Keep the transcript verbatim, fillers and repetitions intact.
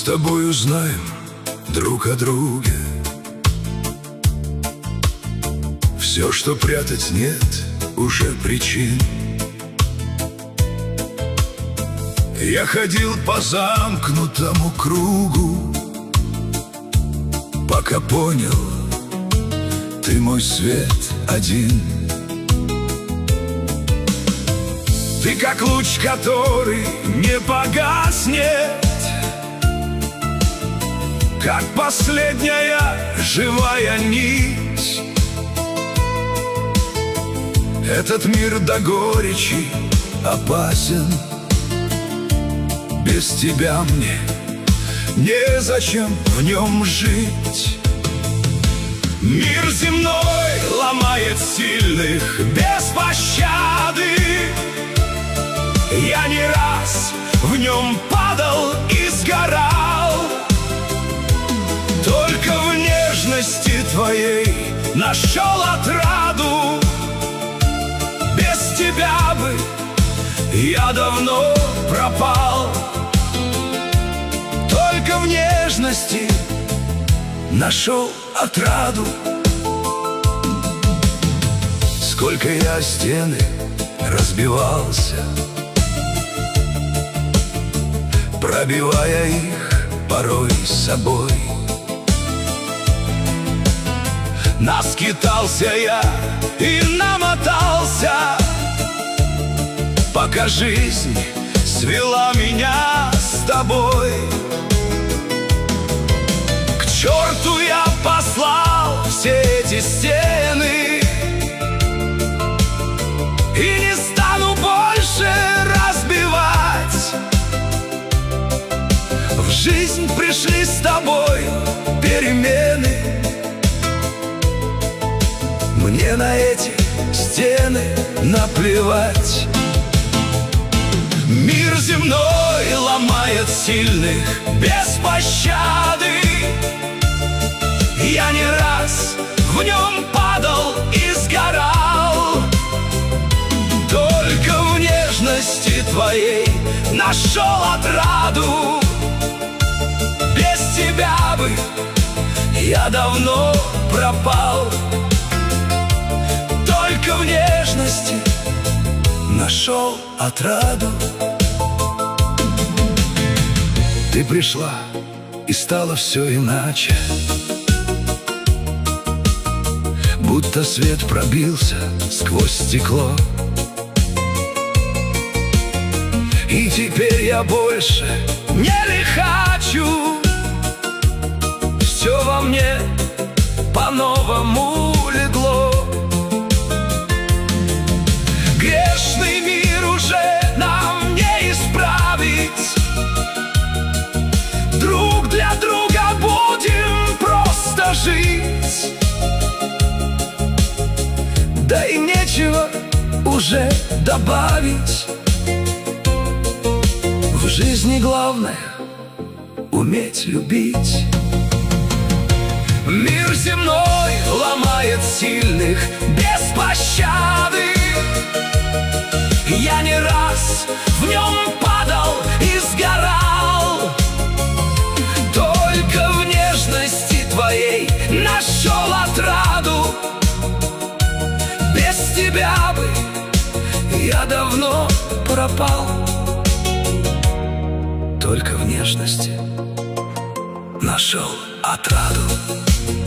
тобой узнаем друг о друге все, что прятать нет уже причин. Я ходил по замкнутому кругу, пока понял, ты мой свет один. Ты как луч, который не погаснет, как последняя живая нить. Этот мир до горечи опасен, без тебя мне незачем в нем жить. Мир земной ломает сильных без пощады. Я не раз в нем падал и сгорал, только в нежности твоей нашел отраду. Без тебя бы я давно пропал, только в нежности нашел отраду. Сколько я о стены разбивался, пробивая их порой с собой. Наскитался я и намотался, пока жизнь свела меня с тобой. К черту я послал все эти стены и не стану больше разбивать. В жизнь пришли с тобой перемены, мне на эти стены наплевать. Мир земной ломает сильных без пощады. Я не раз в нем падал и сгорал, только в нежности твоей нашел отраду. Без тебя бы я давно пропал, только в нежности нашел отраду. Ты пришла, и стало все иначе, будто свет пробился сквозь стекло. И теперь я больше не лихачу, все во мне по-новому легло. Грешный мир уже нам не исправить, друг для друга будем просто жить. Да и нечего уже добавить, в жизни главное уметь любить. Мир земной ломает сильных без пощады. Я не раз в нем падал и сгорал, только в нежности твоей нашел отраду. Без тебя бы я давно пропал, только в нежности нашел отраду.